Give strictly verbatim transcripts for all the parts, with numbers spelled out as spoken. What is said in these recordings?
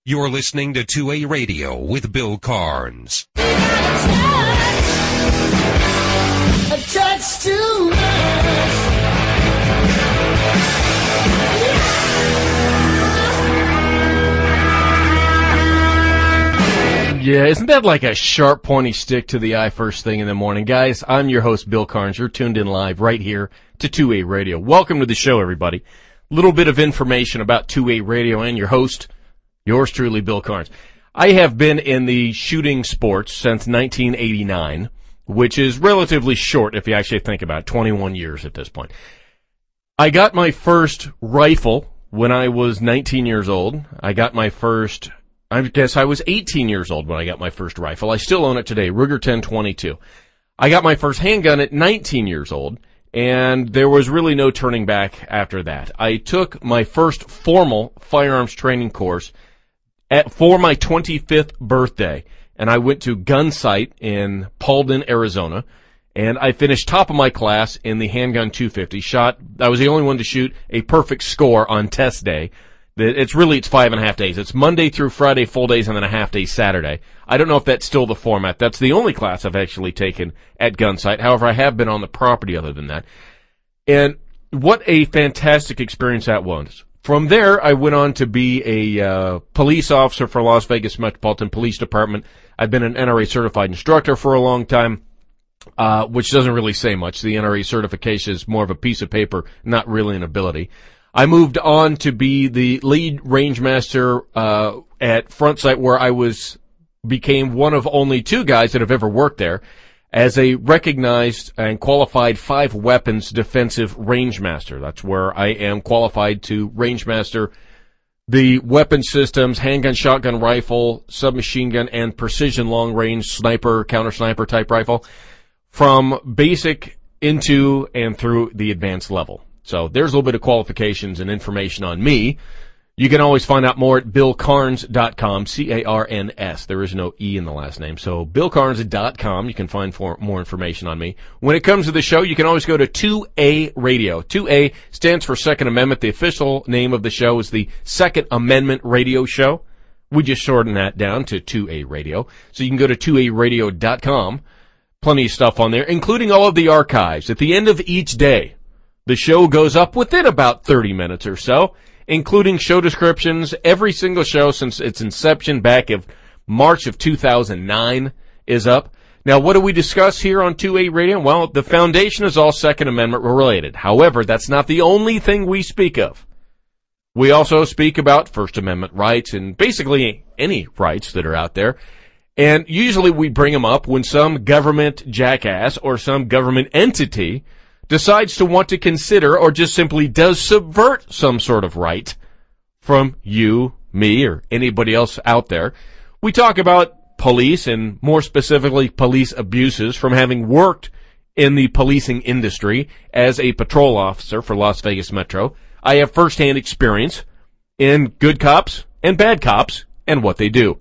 You're listening to two A Radio with Bill Carnes. A touch too much. Yeah, isn't that like a sharp, pointy stick to the eye first thing in the morning? Guys, I'm your host, Bill Carnes. You're tuned in live right here to two A Radio. Welcome to the show, everybody. Little bit of information about two A Radio and your host, yours truly, Bill Carnes. I have been in the shooting sports since nineteen eighty-nine, which is relatively short if you actually think about it, twenty-one years at this point. I got my first rifle when I was nineteen years old. I got my first... I guess I was eighteen years old when I got my first rifle. I still own it today, Ruger ten twenty-two. I got my first handgun at nineteen years old, and there was really no turning back after that. I took my first formal firearms training course at, for my twenty-fifth birthday, and I went to Gunsight in Paulden, Arizona, and I finished top of my class in the handgun two fifty. Shot, I was the only one to shoot a perfect score on test day. It's really, it's five and a half days. It's Monday through Friday, full days, and then a half day Saturday. I don't know if that's still the format. That's the only class I've actually taken at Gunsight. However, I have been on the property other than that. And what a fantastic experience that was. From there, I went on to be a uh, police officer for Las Vegas Metropolitan Police Department. I've been an N R A certified instructor for a long time, uh, which doesn't really say much. The N R A certification is more of a piece of paper, not really an ability. I moved on to be the lead range master uh, at Front Sight, where I was became one of only two guys that have ever worked there as a recognized and qualified five weapons defensive range master. That's where I am qualified to range master the weapon systems, handgun, shotgun, rifle, submachine gun, and precision long range sniper, counter sniper type rifle from basic into and through the advanced level. So there's a little bit of qualifications and information on me. You can always find out more at bill carnes dot com, C A R N S. There is no E in the last name. So bill carnes dot com, you can find for more information on me. When it comes to the show, you can always go to two A Radio. two A stands for Second Amendment. The official name of the show is the Second Amendment Radio Show. We just shorten that down to two A Radio. So you can go to two A radio dot com. Plenty of stuff on there, including all of the archives. At the end of each day, the show goes up within about thirty minutes or so, including show descriptions. Every single show since its inception back of March of two thousand nine is up. Now, what do we discuss here on two A Radio? Well, the foundation is all Second Amendment related. However, that's not the only thing we speak of. We also speak about First Amendment rights and basically any rights that are out there. And usually we bring them up when some government jackass or some government entity decides to want to consider or just simply does subvert some sort of right from you, me, or anybody else out there. We talk about police and more specifically police abuses from having worked in the policing industry as a patrol officer for Las Vegas Metro. I have firsthand experience in good cops and bad cops and what they do.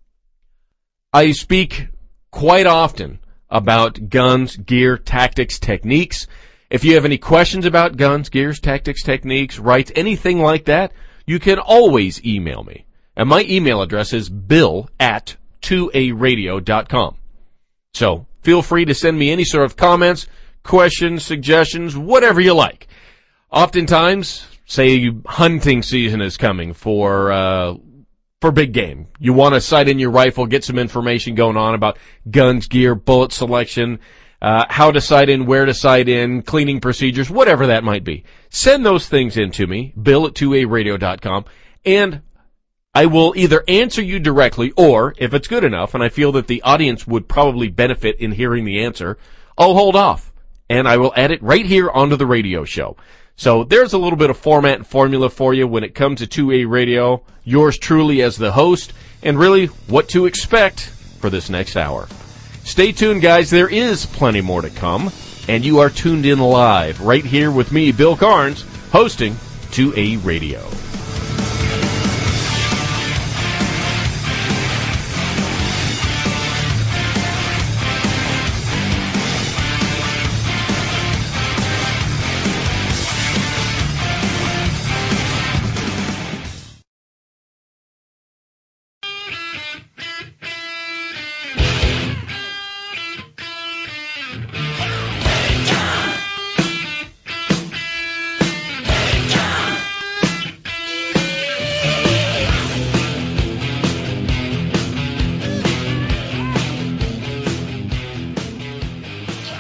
I speak quite often about guns, gear, tactics, techniques. If you have any questions about guns, gears, tactics, techniques, rights, anything like that, you can always email me. And my email address is bill at two a radio dot com. So feel free to send me any sort of comments, questions, suggestions, whatever you like. Oftentimes, say hunting season is coming for uh for big game. You want to sight in your rifle, get some information going on about guns, gear, bullet selection, Uh, how to sight in, where to sight in, cleaning procedures, whatever that might be. Send those things in to me, bill at two a radio dot com, and I will either answer you directly or, if it's good enough, and I feel that the audience would probably benefit in hearing the answer, I'll hold off, and I will add it right here onto the radio show. So there's a little bit of format and formula for you when it comes to two A Radio, yours truly as the host, and really what to expect for this next hour. Stay tuned, guys. There is plenty more to come, and you are tuned in live right here with me, Bill Carnes, hosting two A Radio.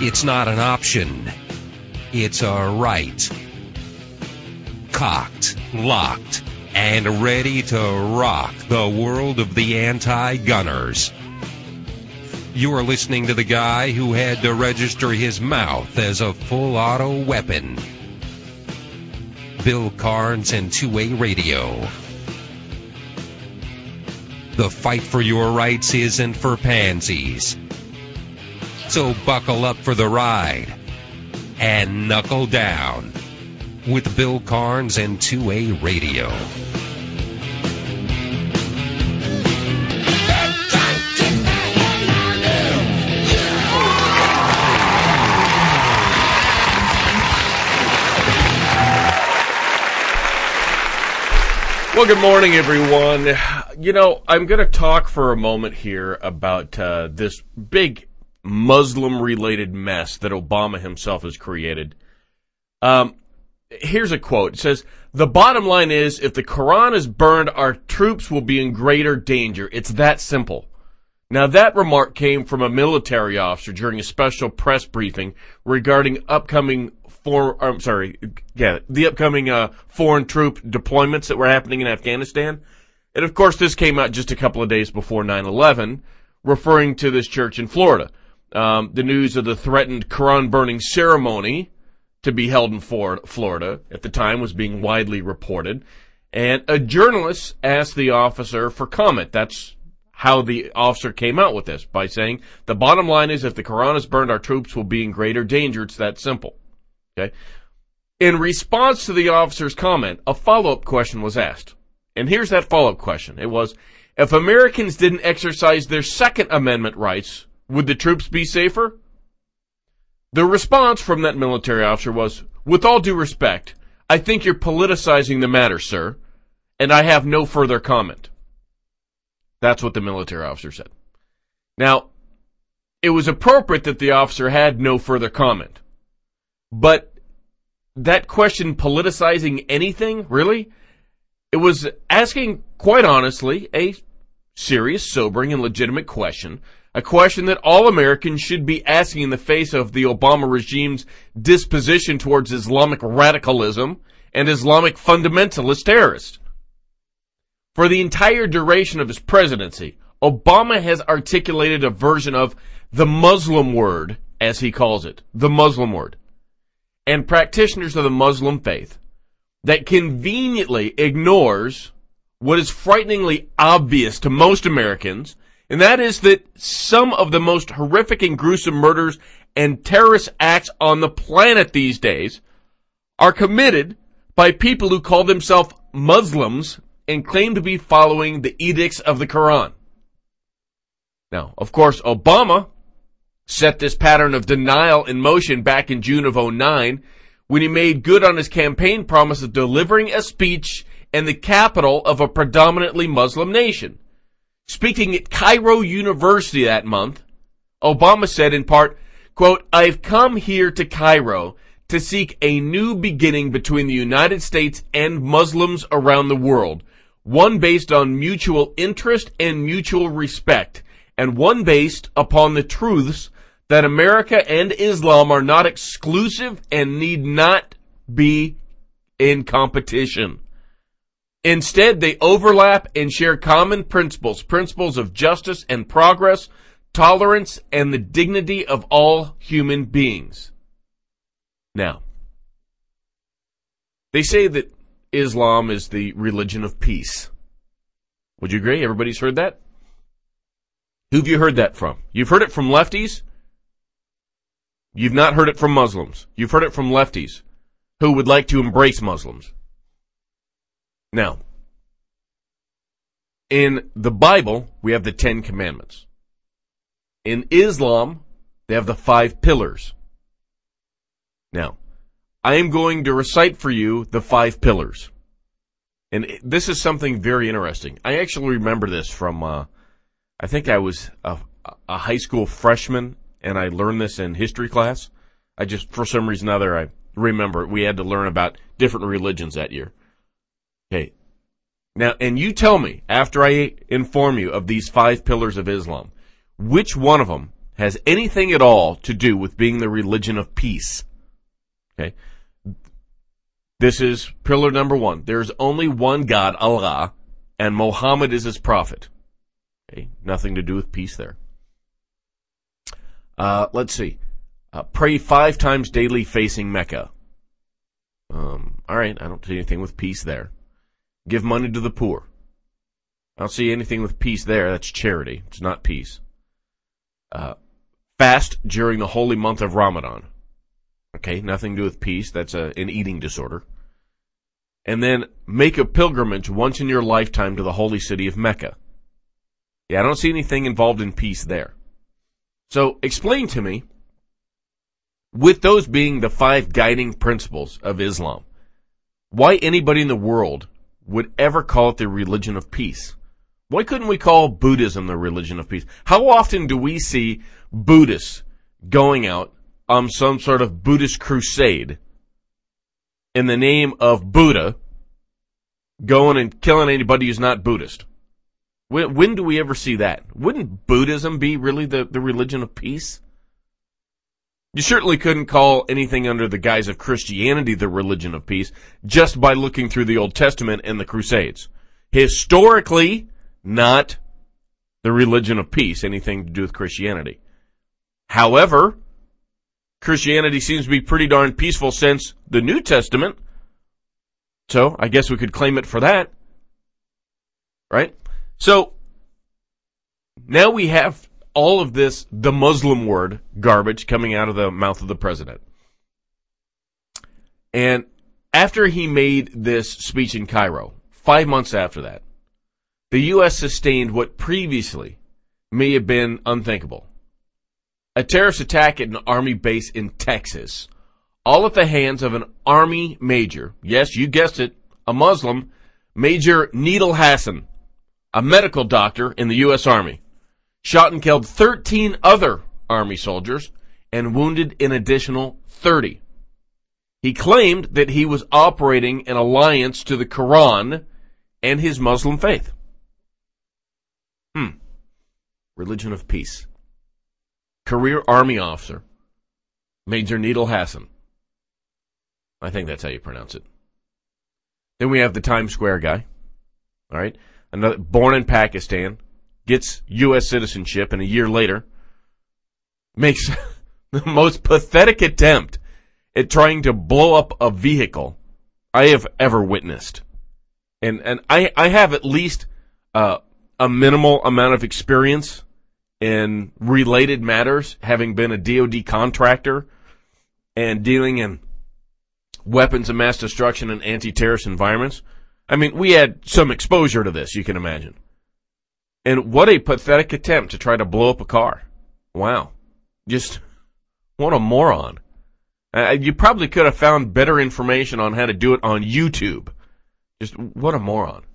It's not an option. It's a right. Cocked, locked, and ready to rock the world of the anti-gunners. You're listening to the guy who had to register his mouth as a full auto weapon. Bill Carnes and two A Radio. The fight for your rights isn't for pansies. So buckle up for the ride and knuckle down with Bill Carnes and two A Radio. Well, good morning, everyone. You know, I'm going to talk for a moment here about uh, this big Muslim-related mess that Obama himself has created. Um, here's a quote. It says, "The bottom line is, if the Quran is burned, our troops will be in greater danger. It's that simple." Now, that remark came from a military officer during a special press briefing regarding upcoming For, I'm sorry, yeah, the upcoming uh, foreign troop deployments that were happening in Afghanistan. And of course, this came out just a couple of days before nine eleven, referring to this church in Florida. Um, the news of the threatened Quran burning ceremony to be held in Florida at the time was being widely reported. And a journalist asked the officer for comment. That's how the officer came out with this, by saying, "The bottom line is, if the Quran is burned, our troops will be in greater danger. It's that simple." Okay. In response to the officer's comment, a follow-up question was asked. And here's that follow-up question. It was, if Americans didn't exercise their Second Amendment rights, would the troops be safer? The response from that military officer was, "With all due respect, I think you're politicizing the matter, sir, and I have no further comment." That's what the military officer said. Now, it was appropriate that the officer had no further comment. But that question, politicizing anything, really? It was asking, quite honestly, a serious, sobering, and legitimate question. A question that all Americans should be asking in the face of the Obama regime's disposition towards Islamic radicalism and Islamic fundamentalist terrorists. For the entire duration of his presidency, Obama has articulated a version of the Muslim word, as he calls it, the Muslim word, and practitioners of the Muslim faith that conveniently ignores what is frighteningly obvious to most Americans, and that is that some of the most horrific and gruesome murders and terrorist acts on the planet these days are committed by people who call themselves Muslims and claim to be following the edicts of the Quran. Now, of course, Obama set this pattern of denial in motion back in June of oh nine when he made good on his campaign promise of delivering a speech in the capital of a predominantly Muslim nation. Speaking at Cairo University that month, Obama said in part, quote, "I've come here to Cairo to seek a new beginning between the United States and Muslims around the world, one based on mutual interest and mutual respect, and one based upon the truths that America and Islam are not exclusive and need not be in competition. Instead, they overlap and share common principles, principles of justice and progress, tolerance, and the dignity of all human beings." Now, they say that Islam is the religion of peace. Would you agree? Everybody's heard that? Who have you heard that from? You've heard it from lefties? You've not heard it from Muslims. You've heard it from lefties who would like to embrace Muslims. Now, in the Bible, we have the Ten Commandments. In Islam, they have the five pillars. Now, I am going to recite for you the five pillars. And this is something very interesting. I actually remember this from, uh, I think I was a, a high school freshman, and I learned this in history class. I just, for some reason or other, I remember we had to learn about different religions that year. Okay. Now, and you tell me, after I inform you of these five pillars of Islam, which one of them has anything at all to do with being the religion of peace. Okay? This is pillar number one. There's only one God, Allah, and Muhammad is his prophet. Okay? Nothing to do with peace there. Uh, let's see. Uh, pray five times daily facing Mecca. Um, all right, I don't see anything with peace there. Give money to the poor. I don't see anything with peace there. That's charity. It's not peace. Uh, fast during the holy month of Ramadan. Okay, nothing to do with peace. That's a, an eating disorder. And then make a pilgrimage once in your lifetime to the holy city of Mecca. Yeah, I don't see anything involved in peace there. So explain to me, with those being the five guiding principles of Islam, why anybody in the world would ever call it the religion of peace. Why couldn't we call Buddhism the religion of peace? How often do we see Buddhists going out on some sort of Buddhist crusade in the name of Buddha, going and killing anybody who's not Buddhist? When, when do we ever see that? Wouldn't Buddhism be really the, the religion of peace? You certainly couldn't call anything under the guise of Christianity the religion of peace just by looking through the Old Testament and the Crusades. Historically, not the religion of peace, anything to do with Christianity. However, Christianity seems to be pretty darn peaceful since the New Testament, so I guess we could claim it for that, right? So, now we have all of this, the Muslim word, garbage, coming out of the mouth of the president. And after he made this speech in Cairo, five months after that, the U S sustained what previously may have been unthinkable. A terrorist attack at an army base in Texas, all at the hands of an army major. Yes, you guessed it, a Muslim, Major Needle Hassan, a medical doctor in the U S Army. Shot and killed thirteen other Army soldiers and wounded an additional thirty. He claimed that he was operating in alliance to the Quran and his Muslim faith. Hmm. Religion of peace. Career Army officer, Major Needle Hassan. I think that's how you pronounce it. Then we have the Times Square guy. All right. Another, born in Pakistan. Gets U S citizenship, and a year later makes the most pathetic attempt at trying to blow up a vehicle I have ever witnessed. And and I, I have at least uh, a minimal amount of experience in related matters, having been a D O D contractor and dealing in weapons of mass destruction and anti-terrorist environments. I mean, we had some exposure to this, you can imagine. And what a pathetic attempt to try to blow up a car. Wow. Just, what a moron. Uh, you probably could have found better information on how to do it on YouTube. Just, what a moron.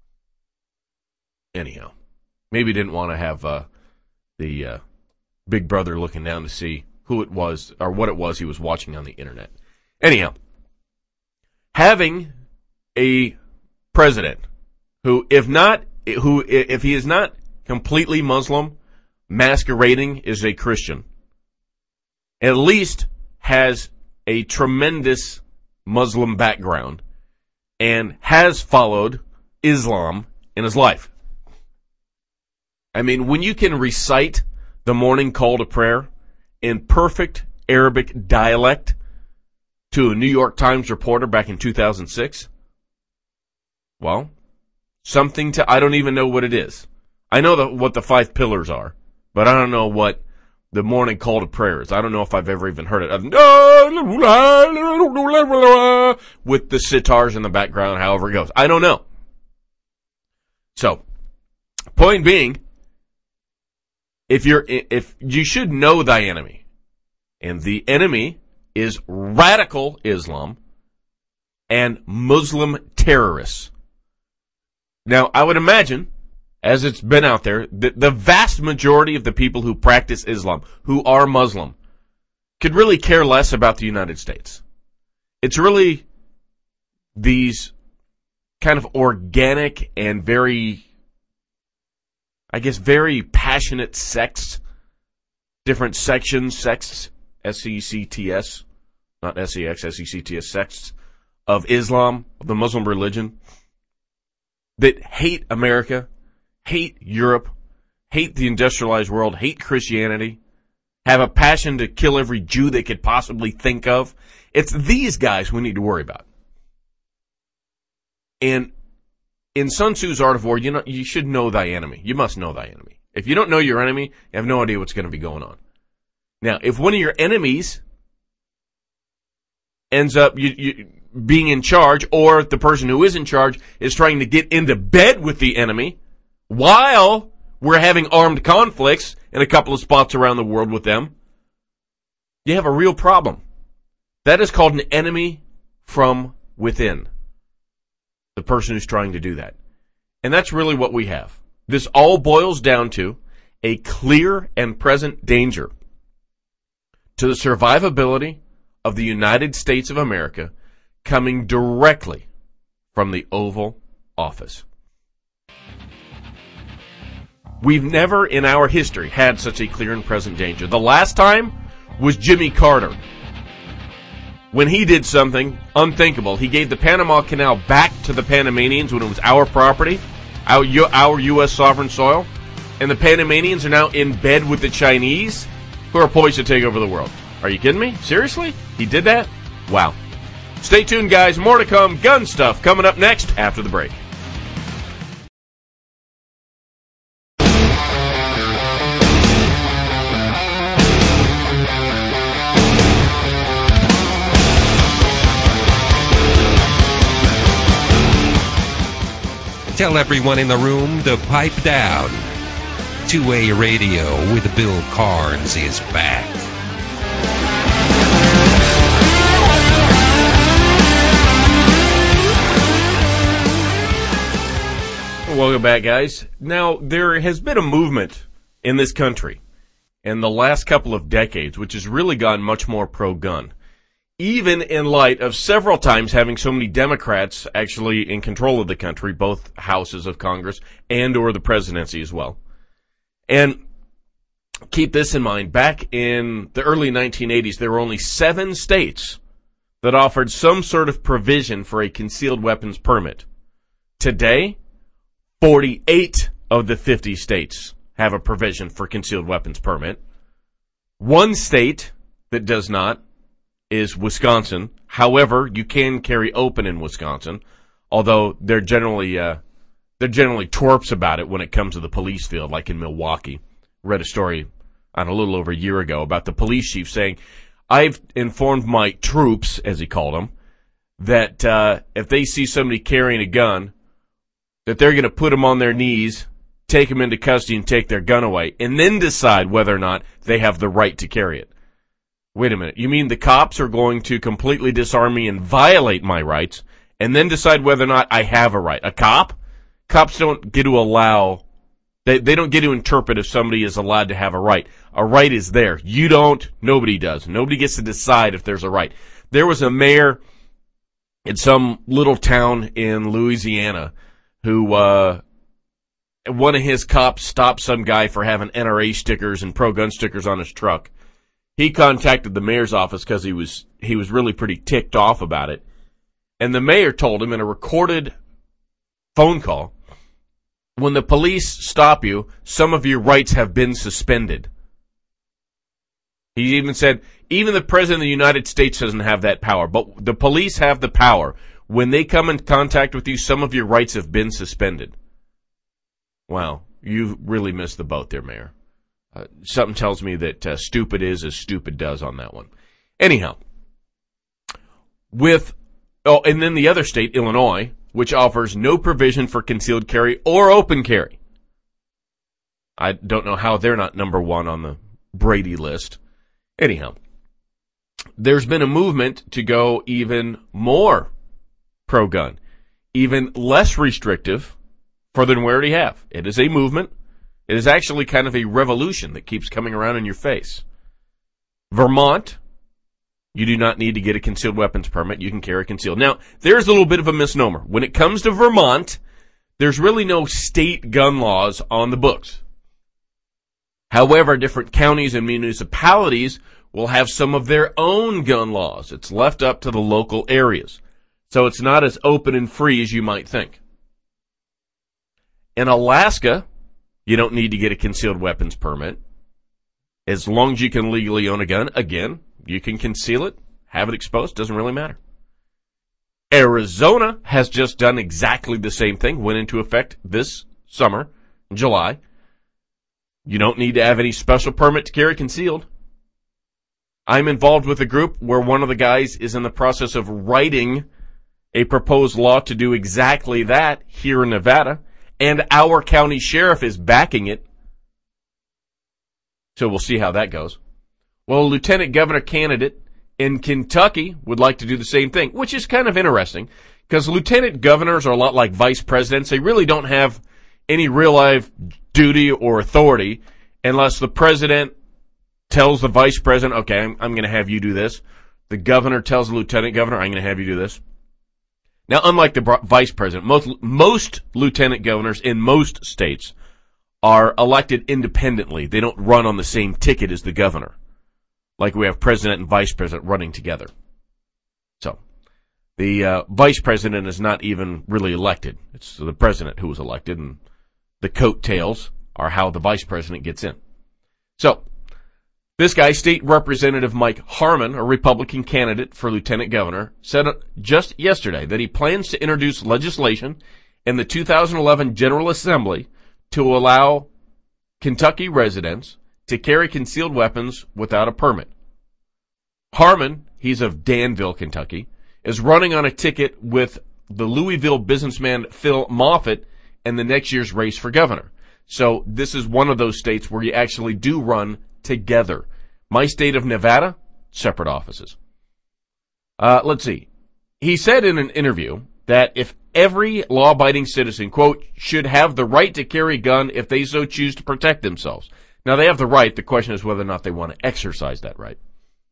Anyhow, maybe didn't want to have uh, the uh, big brother looking down to see who it was, or what it was he was watching on the internet. Anyhow, having a president who, if not who, if he is not completely Muslim, masquerading as a Christian, at least has a tremendous Muslim background and has followed Islam in his life. I mean, when you can recite the morning call to prayer in perfect Arabic dialect to a New York Times reporter back in two thousand six, well, something to, I don't even know what it is. I know the, what the five pillars are, but I don't know what the morning call to prayer is. I don't know if I've ever even heard it. With the sitars in the background, however it goes. I don't know. So, point being, if you're, if you should know thy enemy, and the enemy is radical Islam and Muslim terrorists. Now, I would imagine, as it's been out there, that the vast majority of the people who practice Islam, who are Muslim, could really care less about the United States. It's really these kind of organic and very, I guess, very passionate sects different sections, sects, S E C T S, not S E X, S E C T S, sects of Islam, of the Muslim religion, that hate America, hate Europe, hate the industrialized world, hate Christianity, have a passion to kill every Jew they could possibly think of. It's these guys we need to worry about. And in Sun Tzu's Art of War, you know, you should know thy enemy. You must know thy enemy. If you don't know your enemy, you have no idea what's going to be going on. Now, if one of your enemies ends up you, you, being in charge, or the person who is in charge is trying to get into bed with the enemy while we're having armed conflicts in a couple of spots around the world with them, you have a real problem. That is called an enemy from within. The person who's trying to do that. And that's really what we have. This all boils down to a clear and present danger to the survivability of the United States of America coming directly from the Oval Office. We've never in our history had such a clear and present danger. The last time was Jimmy Carter. When he did something unthinkable, he gave the Panama Canal back to the Panamanians when it was our property, our, our U S sovereign soil, and the Panamanians are now in bed with the Chinese, who are poised to take over the world. Are you kidding me? Seriously? He did that? Wow. Stay tuned, guys. More to come. Gun stuff coming up next after the break. Tell everyone in the room to pipe down. two-A Radio with Bill Carnes is back. Welcome back, guys. Now, there has been a movement in this country in the last couple of decades which has really gone much more pro-gun. Even in light of several times having so many Democrats actually in control of the country, both houses of Congress and or the presidency as well. And keep this in mind, back in the early nineteen eighties, there were only seven states that offered some sort of provision for a concealed weapons permit. Today, forty-eight of the fifty states have a provision for concealed weapons permit. One state that does not is Wisconsin. However, you can carry open in Wisconsin, although they're generally uh, they're generally twerps about it when it comes to the police field, like in Milwaukee. Read a story on a little over a year ago about the police chief saying, "I've informed my troops," as he called them, that uh, if they see somebody carrying a gun, that they're going to put them on their knees, take them into custody, and take their gun away, and then decide whether or not they have the right to carry it. Wait a minute, you mean the cops are going to completely disarm me and violate my rights, and then decide whether or not I have a right? A cop? Cops don't get to allow, they, they don't get to interpret if somebody is allowed to have a right. A right is there. You don't, nobody does. Nobody gets to decide if there's a right. There was a mayor in some little town in Louisiana who, uh, one of his cops stopped some guy for having N R A stickers and pro-gun stickers on his truck. He contacted the mayor's office because he was he was really pretty ticked off about it. And the mayor told him in a recorded phone call, when the police stop you, some of your rights have been suspended. He even said, even the President of the United States doesn't have that power, but the police have the power. When they come in contact with you, some of your rights have been suspended. Wow, you really missed the boat there, Mayor. Uh, something tells me that uh, stupid is as stupid does on that one. Anyhow, with, oh, and then the other state, Illinois, which offers no provision for concealed carry or open carry. I don't know how they're not number one on the Brady list. Anyhow, there's been a movement to go even more pro-gun, even less restrictive further than we already have. It is a movement. It is actually kind of a revolution that keeps coming around in your face. Vermont, you do not need to get a concealed weapons permit. You can carry concealed. Now, there's a little bit of a misnomer. When it comes to Vermont, there's really no state gun laws on the books. However, different counties and municipalities will have some of their own gun laws. It's left up to the local areas. So it's not as open and free as you might think. In Alaska, you don't need to get a concealed weapons permit. As long as you can legally own a gun, again, you can conceal it, have it exposed, doesn't really matter. Arizona has just done exactly the same thing, went into effect this summer, in July. You don't need to have any special permit to carry concealed. I'm involved with a group where one of the guys is in the process of writing a proposed law to do exactly that here in Nevada, and our county sheriff is backing it. So we'll see how that goes. Well, a lieutenant governor candidate in Kentucky would like to do the same thing, which is kind of interesting, because lieutenant governors are a lot like vice presidents. They really don't have any real-life duty or authority unless the president tells the vice president, okay, I'm, I'm going to have you do this. The governor tells the lieutenant governor, I'm going to have you do this. Now, unlike the vice president, most, most lieutenant governors in most states are elected independently. They don't run on the same ticket as the governor, like we have president and vice president running together. So, the uh, vice president is not even really elected. It's the president who was elected, and the coattails are how the vice president gets in. So, this guy, State Representative Mike Harmon, a Republican candidate for lieutenant governor, said just yesterday that he plans to introduce legislation in the two thousand eleven General Assembly to allow Kentucky residents to carry concealed weapons without a permit. Harmon, he's of Danville, Kentucky, is running on a ticket with the Louisville businessman Phil Moffitt in the next year's race for governor. So this is one of those states where you actually do run together. My state of Nevada, separate offices. Uh, let's see. He said in an interview that if every law-abiding citizen, quote, should have the right to carry a gun if they so choose to protect themselves. Now, they have the right. The question is whether or not they want to exercise that right.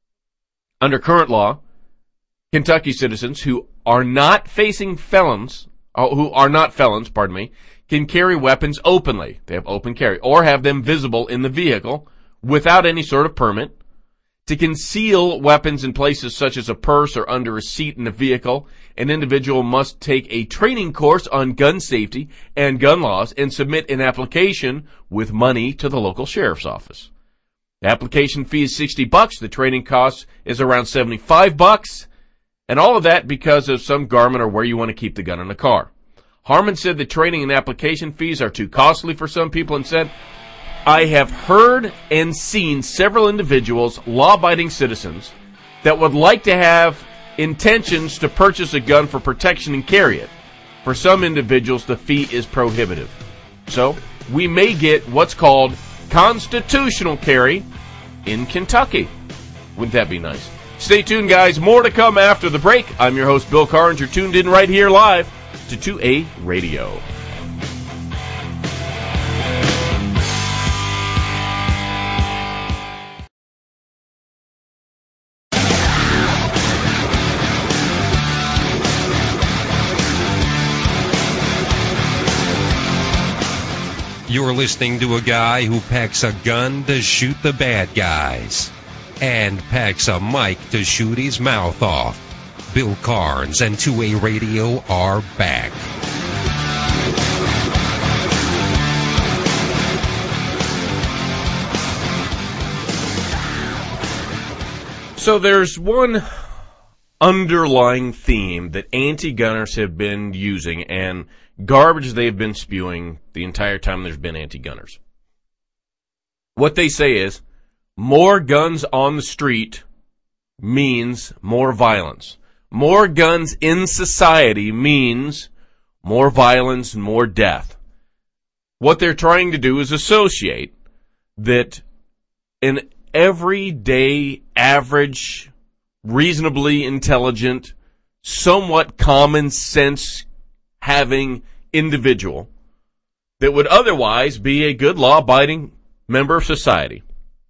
Under current law, Kentucky citizens who are not facing felons, uh, who are not felons, pardon me, can carry weapons openly. They have open carry, or have them visible in the vehicle without any sort of permit. To conceal weapons in places such as a purse or under a seat in the vehicle, an individual must take a training course on gun safety and gun laws and submit an application with money to the local sheriff's office. The application fee is sixty bucks. The training cost is around seventy-five bucks. And all of that because of some garment or where you want to keep the gun in the car. Harmon said the training and application fees are too costly for some people and said, I have heard and seen several individuals, law-abiding citizens, that would like to have intentions to purchase a gun for protection and carry it. For some individuals, the fee is prohibitive. So, we may get what's called constitutional carry in Kentucky. Wouldn't that be nice? Stay tuned, guys. More to come after the break. I'm your host, Bill Carnes. You're tuned in right here live to two A Radio. You're listening to a guy who packs a gun to shoot the bad guys and packs a mic to shoot his mouth off. Bill Carnes and two A Radio are back. So there's one underlying theme that anti-gunners have been using and garbage they've been spewing the entire time there's been anti-gunners. What they say is, more guns on the street means more violence. More guns in society means more violence and more death. What they're trying to do is associate that an everyday, average, reasonably intelligent, somewhat common sense having individual that would otherwise be a good law-abiding member of society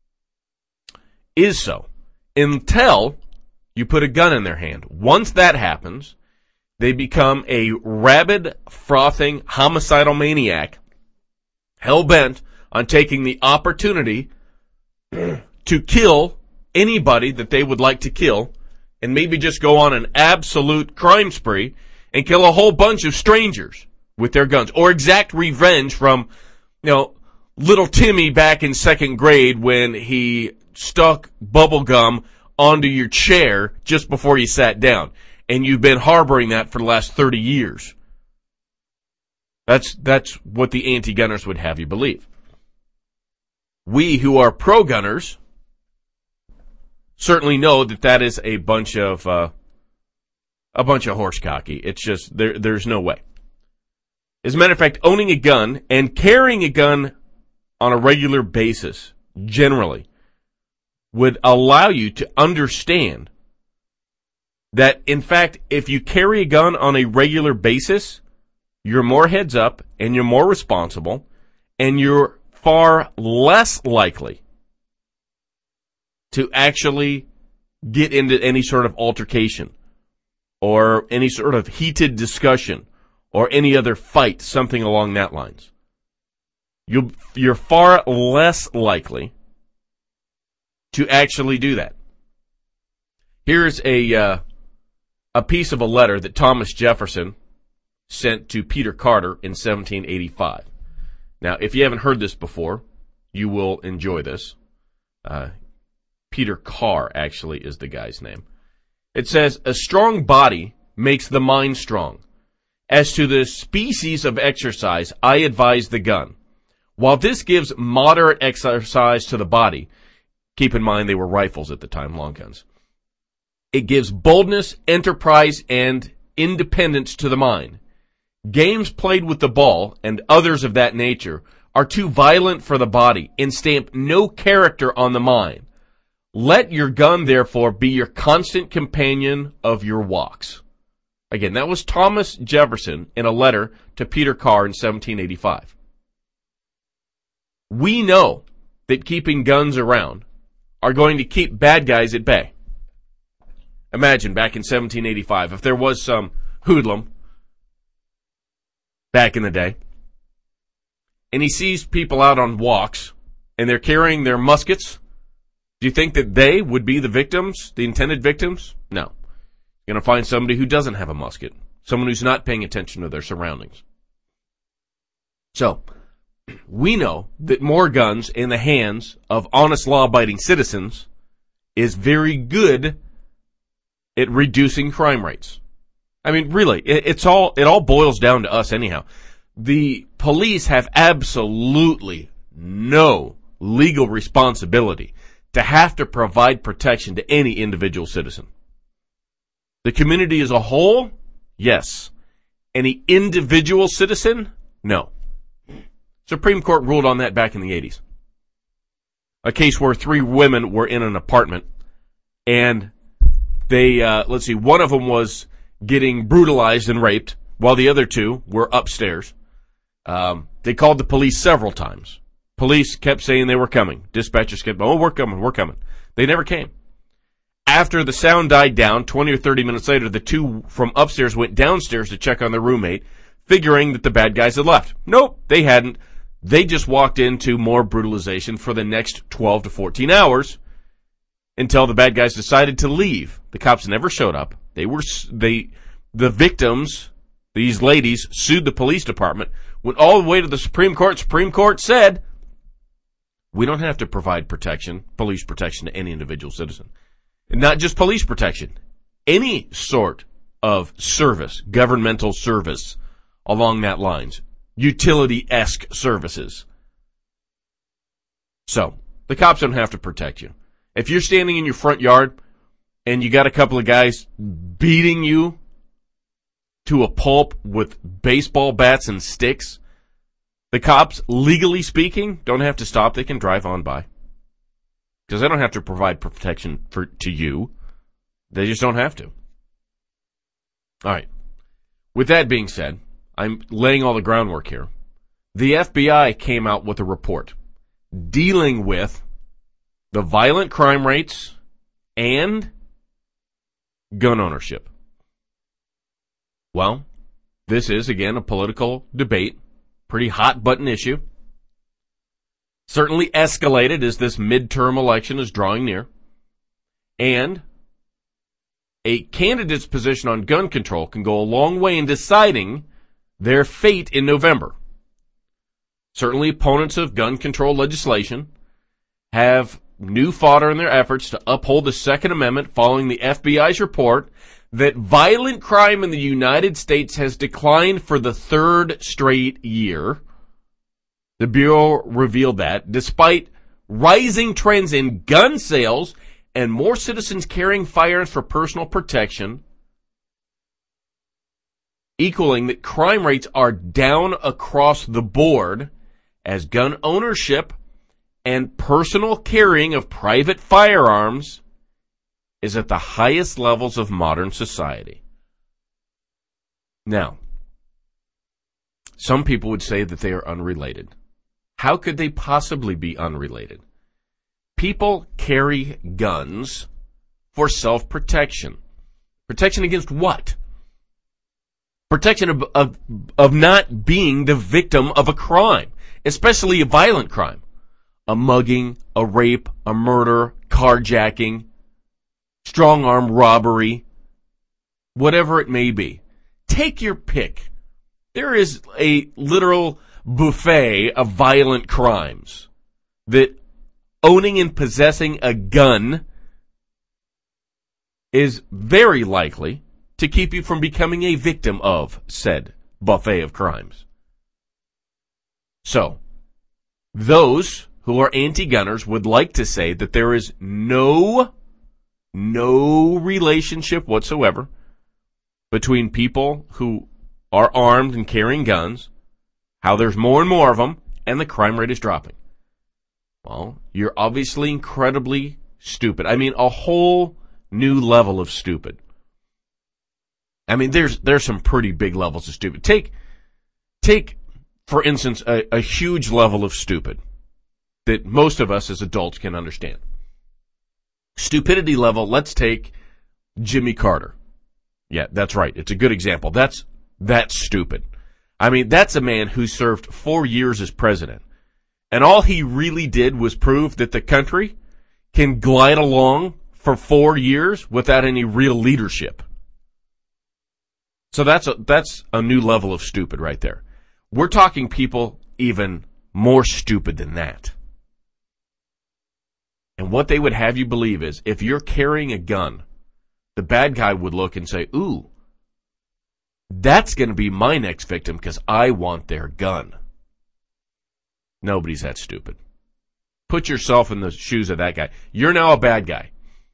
is so until you put a gun in their hand. Once that happens, they become a rabid, frothing, homicidal maniac, hell-bent on taking the opportunity to kill anybody that they would like to kill, and maybe just go on an absolute crime spree and kill a whole bunch of strangers with their guns, or exact revenge from, you know, little Timmy back in second grade when he stuck bubble gum onto your chair just before you sat down, and you've been harboring that for the last thirty years. That's that's what the anti-gunners would have you believe. We who are pro-gunners certainly know that that is a bunch of uh, a bunch of horse cocky. It's just there. There's no way. As a matter of fact, owning a gun and carrying a gun on a regular basis, generally, would allow you to understand that, in fact, if you carry a gun on a regular basis, you're more heads up and you're more responsible, and you're far less likely to actually get into any sort of altercation or any sort of heated discussion or any other fight, something along that lines. You, you're far less likely to actually do that. Here's a uh, a piece of a letter that Thomas Jefferson sent to Peter Carter in seventeen eighty-five. Now, if you haven't heard this before, you will enjoy this. Uh, Peter Carr, actually, is the guy's name. It says, "A strong body makes the mind strong. As to the species of exercise, I advise the gun. While this gives moderate exercise to the body," keep in mind they were rifles at the time, long guns, "it gives boldness, enterprise, and independence to the mind. Games played with the ball, and others of that nature, are too violent for the body, and stamp no character on the mind. Let your gun, therefore, be your constant companion of your walks." Again, that was Thomas Jefferson in a letter to Peter Carr in seventeen eighty-five. We know that keeping guns around are going to keep bad guys at bay. Imagine back in seventeen eighty-five, if there was some hoodlum back in the day, and he sees people out on walks, and they're carrying their muskets, do you think that they would be the victims, the intended victims? No. You're going to find somebody who doesn't have a musket, someone who's not paying attention to their surroundings. So, we know that more guns in the hands of honest law-abiding citizens is very good at reducing crime rates. I mean, really, it, it's all, it all boils down to us anyhow. The police have absolutely no legal responsibility to have to provide protection to any individual citizen. The community as a whole, yes. Any individual citizen, no. Supreme Court ruled on that back in the eighties. A case where three women were in an apartment, and they, uh, let's see, one of them was getting brutalized and raped, while the other two were upstairs. Um, they called the police several times. Police kept saying they were coming. Dispatchers kept, oh, we're coming, we're coming. They never came. After the sound died down, twenty or thirty minutes later, the two from upstairs went downstairs to check on their roommate, figuring that the bad guys had left. Nope, they hadn't. They just walked into more brutalization for the next twelve to fourteen hours until the bad guys decided to leave. The cops never showed up. They were, they, the victims, these ladies, sued the police department, went all the way to the Supreme Court. Supreme Court said, we don't have to provide protection, police protection to any individual citizen. And not just police protection. Any sort of service, governmental service along that lines. Utility-esque services. So, the cops don't have to protect you. If you're standing in your front yard and you got a couple of guys beating you to a pulp with baseball bats and sticks, the cops, legally speaking, don't have to stop. They can drive on by. Because they don't have to provide protection for to you. They just don't have to. All right. With that being said, I'm laying all the groundwork here. The F B I came out with a report dealing with the violent crime rates and gun ownership. Well, this is, again, a political debate, pretty hot button issue. certainly escalated as this midterm election is drawing near. And a candidate's position on gun control can go a long way in deciding their fate in November. Certainly opponents of gun control legislation have new fodder in their efforts to uphold the Second Amendment following the F B I's report that violent crime in the United States has declined for the third straight year. The Bureau revealed that despite rising trends in gun sales and more citizens carrying firearms for personal protection, equaling that crime rates are down across the board as gun ownership and personal carrying of private firearms is at the highest levels of modern society. Now, some people would say that they are unrelated. How could they possibly be unrelated? People carry guns for self-protection. Protection against what? Protection of, of, of not being the victim of a crime, especially a violent crime. A mugging, a rape, a murder, carjacking, strong-arm robbery, whatever it may be. Take your pick. There is a literal buffet of violent crimes that owning and possessing a gun is very likely to keep you from becoming a victim of said buffet of crimes. So, those who are anti-gunners would like to say that there is no, no relationship whatsoever between people who are armed and carrying guns, how there's more and more of them, and the crime rate is dropping. Well, you're obviously incredibly stupid. I mean, a whole new level of stupid. I mean, there's there's some pretty big levels of stupid. Take, take for instance, a, a huge level of stupid that most of us as adults can understand. Stupidity level, let's take Jimmy Carter. Yeah, that's right. It's a good example. That's that's stupid. I mean, that's a man who served four years as president. And all he really did was prove that the country can glide along for four years without any real leadership. So that's a, that's a new level of stupid right there. We're talking people even more stupid than that. And what they would have you believe is if you're carrying a gun, the bad guy would look and say, ooh, that's going to be my next victim because I want their gun. Nobody's that stupid. Put yourself in the shoes of that guy. You're now a bad guy.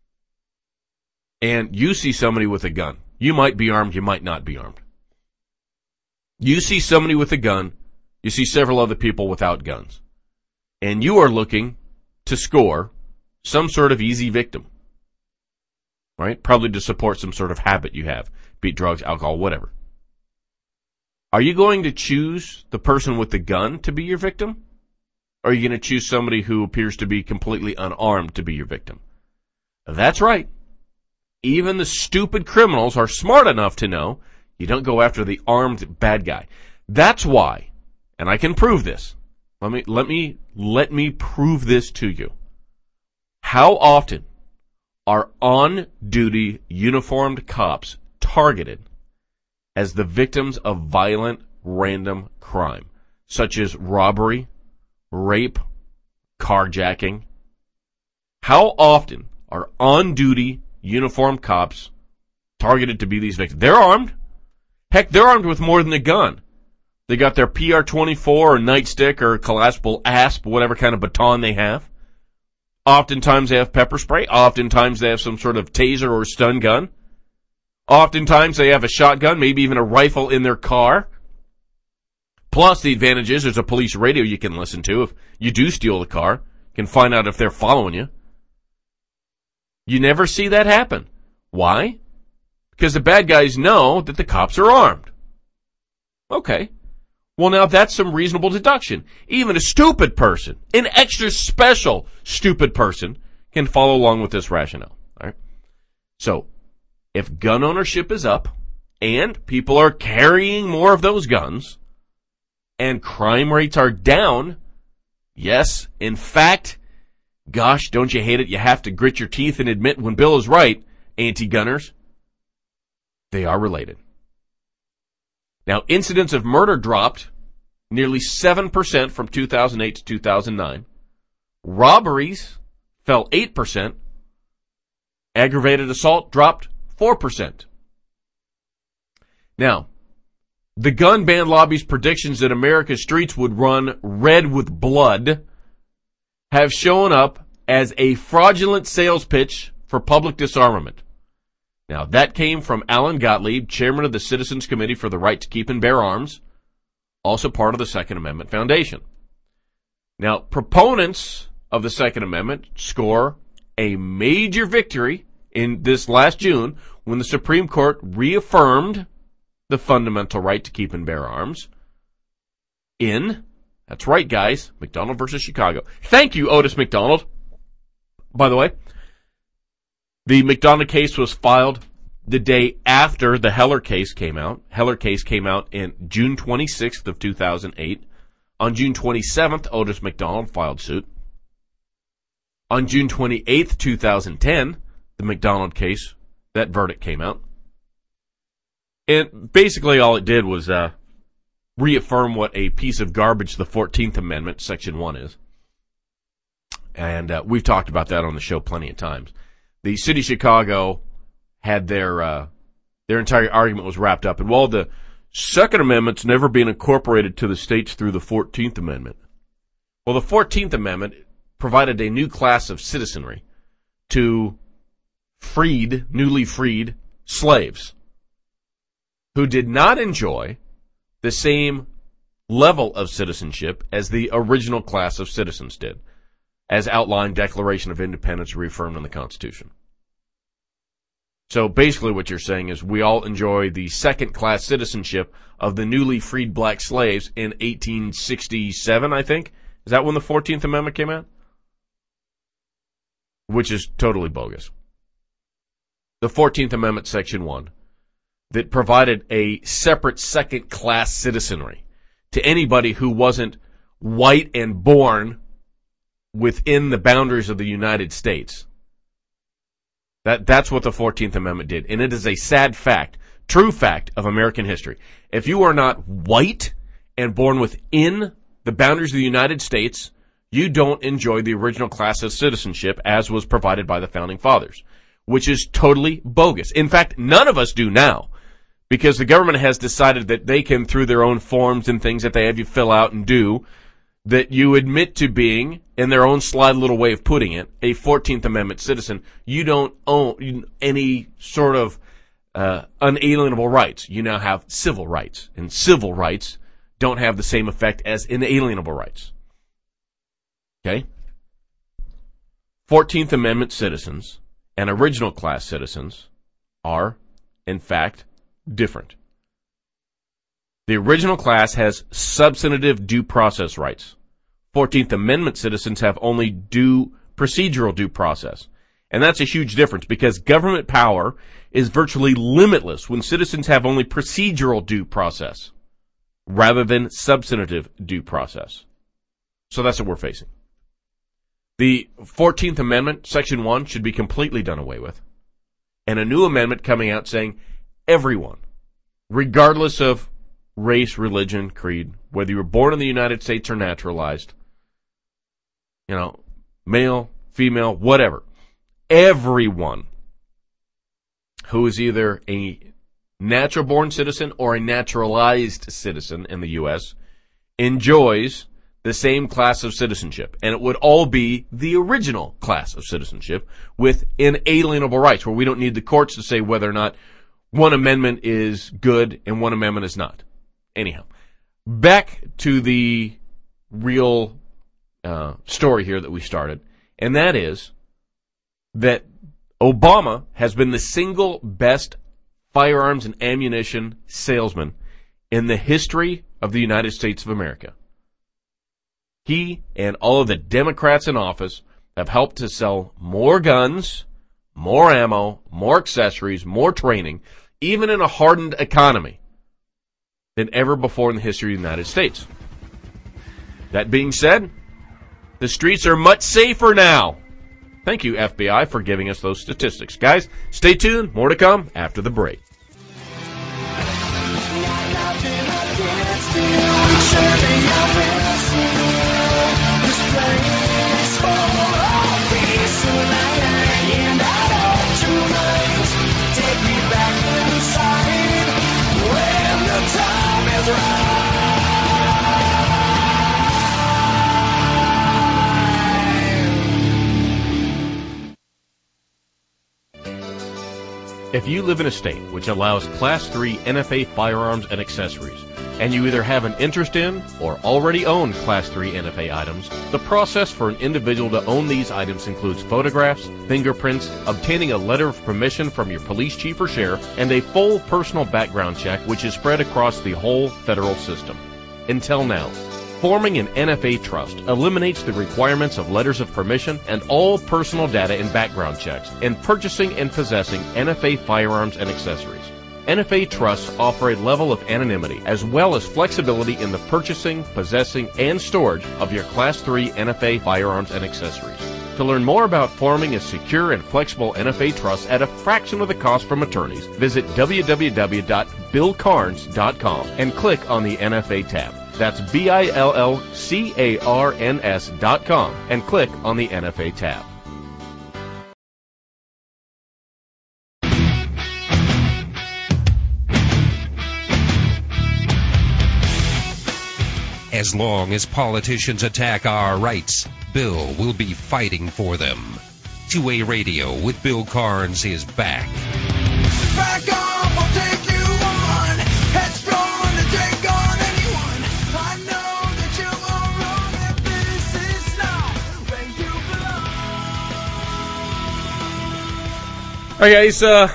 And you see somebody with a gun. You might be armed, you might not be armed. You see somebody with a gun, you see several other people without guns. And you are looking to score some sort of easy victim. Right? Probably to support some sort of habit you have. Be it drugs, alcohol, whatever. Are you going to choose the person with the gun to be your victim? Or are you going to choose somebody who appears to be completely unarmed to be your victim? That's right. Even the stupid criminals are smart enough to know you don't go after the armed bad guy. That's why, and I can prove this. Let me, let me, let me prove this to you. How often are on-duty uniformed cops targeted as the victims of violent random crime, such as robbery, rape, carjacking? How often are on-duty uniformed cops targeted to be these victims? They're armed. Heck, they're armed with more than a gun. They got their P R twenty-four or nightstick or collapsible asp, whatever kind of baton they have. Oftentimes they have pepper spray. Oftentimes they have some sort of taser or stun gun. Oftentimes they have a shotgun, maybe even a rifle in their car. Plus, the advantage is there's a police radio you can listen to. If you do steal the car, you can find out if they're following you. You never see that happen. Why? Because the bad guys know that the cops are armed. Okay. Well, now that's some reasonable deduction. Even a stupid person, an extra special stupid person, can follow along with this rationale. All right. So, if gun ownership is up, and people are carrying more of those guns, and crime rates are down, Yes, in fact, gosh, don't you hate it? You have to grit your teeth and admit when Bill is right, anti-gunners. They are related. Now, incidents of murder dropped nearly seven percent from two thousand eight to two thousand nine. Robberies fell eight percent. Aggravated assault dropped four percent. Now, the gun ban lobby's predictions that America's streets would run red with blood have shown up as a fraudulent sales pitch for public disarmament. Now, that came from Alan Gottlieb, chairman of the Citizens Committee for the Right to Keep and Bear Arms, also part of the Second Amendment Foundation. Now, proponents of the Second Amendment score a major victory in this last June when the Supreme Court reaffirmed the fundamental right to keep and bear arms in, that's right, guys, McDonald versus Chicago. Thank you, Otis McDonald. By the way, the McDonald case was filed the day after the Heller case came out. Heller case came out in June twenty-sixth of two thousand eight. On June twenty-seventh, Otis McDonald filed suit. On June twenty-eighth, two thousand ten, the McDonald case, that verdict came out. And basically all it did was uh, reaffirm what a piece of garbage the fourteenth Amendment, Section one, is. And uh, we've talked about that on the show plenty of times. The city of Chicago had their uh, their entire argument was wrapped up in, well, the Second Amendment's never been incorporated to the states through the fourteenth Amendment. Well, the fourteenth Amendment provided a new class of citizenry to freed, newly freed slaves who did not enjoy the same level of citizenship as the original class of citizens did, as outlined Declaration of Independence reaffirmed in the Constitution. So basically what you're saying is we all enjoy the second-class citizenship of the newly freed black slaves in eighteen sixty-seven, I think. Is that when the fourteenth Amendment came out? Which is totally bogus. The fourteenth Amendment, Section one, that provided a separate second-class citizenry to anybody who wasn't white and born within the boundaries of the United States. That, that's what the fourteenth Amendment did. And it is a sad fact, true fact of American history. If you are not white and born within the boundaries of the United States, you don't enjoy the original class of citizenship as was provided by the Founding Fathers, which is totally bogus. In fact, none of us do now, because the government has decided that they can, through their own forms and things that they have you fill out and do, that you admit to being, in their own sly little way of putting it, a fourteenth Amendment citizen. You don't own any sort of uh, unalienable rights. You now have civil rights, and civil rights don't have the same effect as inalienable rights. Okay? fourteenth Amendment citizens and original class citizens are, in fact, different. The original class has substantive due process rights. fourteenth Amendment citizens have only due procedural due process. And that's a huge difference because government power is virtually limitless when citizens have only procedural due process rather than substantive due process. So that's what we're facing. The fourteenth Amendment, Section one, should be completely done away with. And a new amendment coming out saying everyone, regardless of race, religion, creed, whether you were born in the United States or naturalized, you know, male, female, whatever, everyone who is either a natural-born citizen or a naturalized citizen in the U S enjoys the same class of citizenship. And it would all be the original class of citizenship with inalienable rights, where we don't need the courts to say whether or not one amendment is good and one amendment is not. Anyhow, back to the real uh, story here that we started, and that is that Obama has been the single best firearms and ammunition salesman in the history of the United States of America. He and all of the Democrats in office have helped to sell more guns, more ammo, more accessories, more training, even in a hardened economy, than ever before in the history of the United States. That being said, The streets are much safer now. Thank you, F B I, for giving us those statistics. Guys, stay tuned. More to come after the break. If you live in a state which allows Class three N F A firearms and accessories, and you either have an interest in or already own Class three N F A items, the process for an individual to own these items includes photographs, fingerprints, obtaining a letter of permission from your police chief or sheriff, and a full personal background check which is spread across the whole federal system. Until now, forming an N F A trust eliminates the requirements of letters of permission and all personal data and background checks in purchasing and possessing N F A firearms and accessories. N F A trusts offer a level of anonymity as well as flexibility in the purchasing, possessing, and storage of your Class three N F A firearms and accessories. To learn more about forming a secure and flexible N F A trust at a fraction of the cost from attorneys, visit w w w dot bill carnes dot com and click on the N F A tab. That's B I L L C A R N S dot com and click on the N F A tab. As long as politicians attack our rights, Bill will be fighting for them. two A Radio with Bill Carnes is back. Back off, I'll take you on. Headstrong to take on anyone. I know that you are wrong, that this is not where you belong. All right, guys, uh,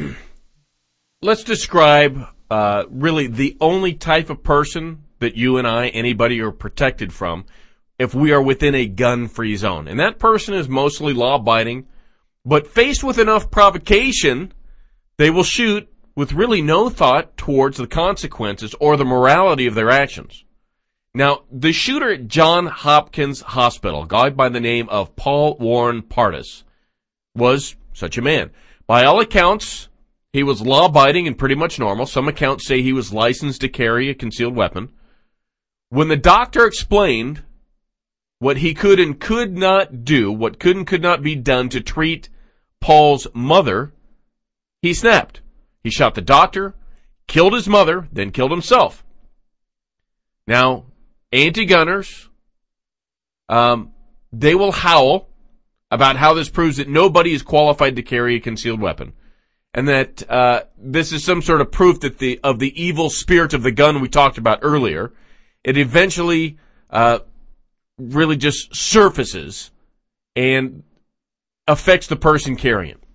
let's describe uh, really the only type of person that you and I, anybody, are protected from if we are within a gun-free zone. And that person is mostly law-abiding, but faced with enough provocation, they will shoot with really no thought towards the consequences or the morality of their actions. Now, the shooter at Johns Hopkins Hospital, a guy by the name of Paul Warren Pardis, was such a man. By all accounts, he was law-abiding and pretty much normal. Some accounts say he was licensed to carry a concealed weapon. When the doctor explained what he could and could not do, what could and could not be done to treat Paul's mother, he snapped. He shot the doctor, killed his mother, then killed himself. Now, anti-gunners, um, they will howl about how this proves that nobody is qualified to carry a concealed weapon, and that uh, this is some sort of proof that the of the evil spirit of the gun we talked about earlier. It eventually uh, really just surfaces and affects the person carrying it.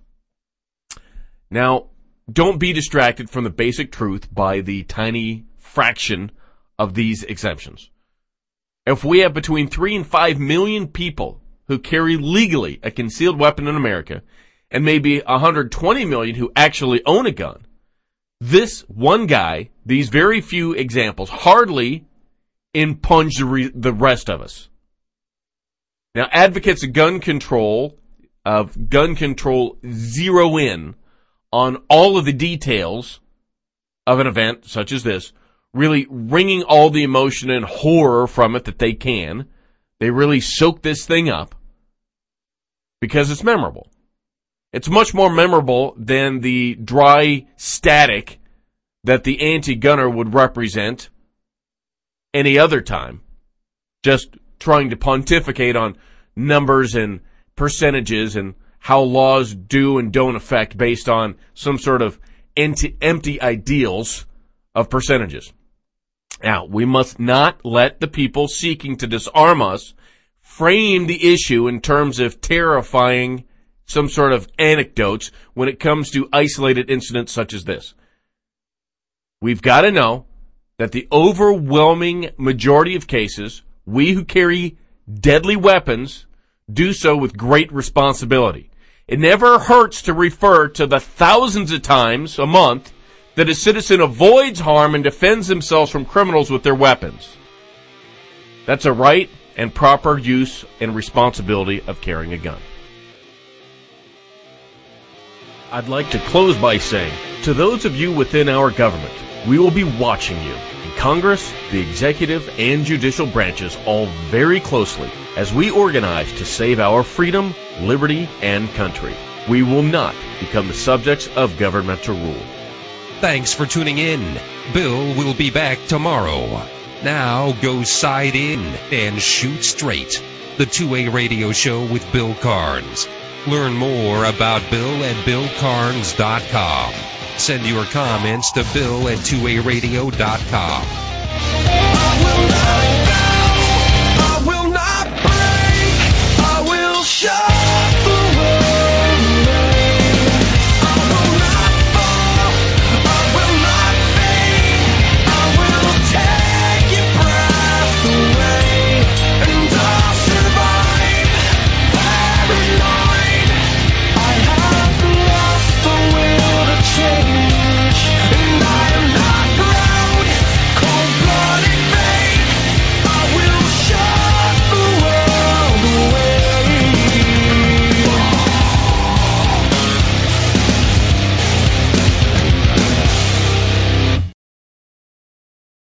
Now, don't be distracted from the basic truth by the tiny fraction of these exemptions. If we have between three and five million people who carry legally a concealed weapon in America, and maybe one hundred twenty million who actually own a gun, this one guy, these very few examples, hardly impunge the, re- the rest of us. Now, advocates of gun control, of gun control, zero in on all of the details of an event such as this, really wringing all the emotion and horror from it that they can. They really soak this thing up because it's memorable. It's much more memorable than the dry static that the anti-gunner would represent any other time, just trying to pontificate on numbers and percentages and how laws do and don't affect based on some sort of empty, empty ideals of percentages. Now, we must not let the people seeking to disarm us frame the issue in terms of terrifying some sort of anecdotes when it comes to isolated incidents such as this. We've got to know that the overwhelming majority of cases, we who carry deadly weapons do so with great responsibility. It never hurts to refer to the thousands of times a month that a citizen avoids harm and defends themselves from criminals with their weapons. That's a right and proper use and responsibility of carrying a gun. I'd like to close by saying, to those of you within our government, we will be watching you in Congress, the executive, and judicial branches all very closely as we organize to save our freedom, liberty, and country. We will not become the subjects of governmental rule. Thanks for tuning in. Bill will be back tomorrow. Now go side in and shoot straight. The two A Radio Show with Bill Carnes. Learn more about Bill at bill carnes dot com. Send your comments to bill at two a radio dot com.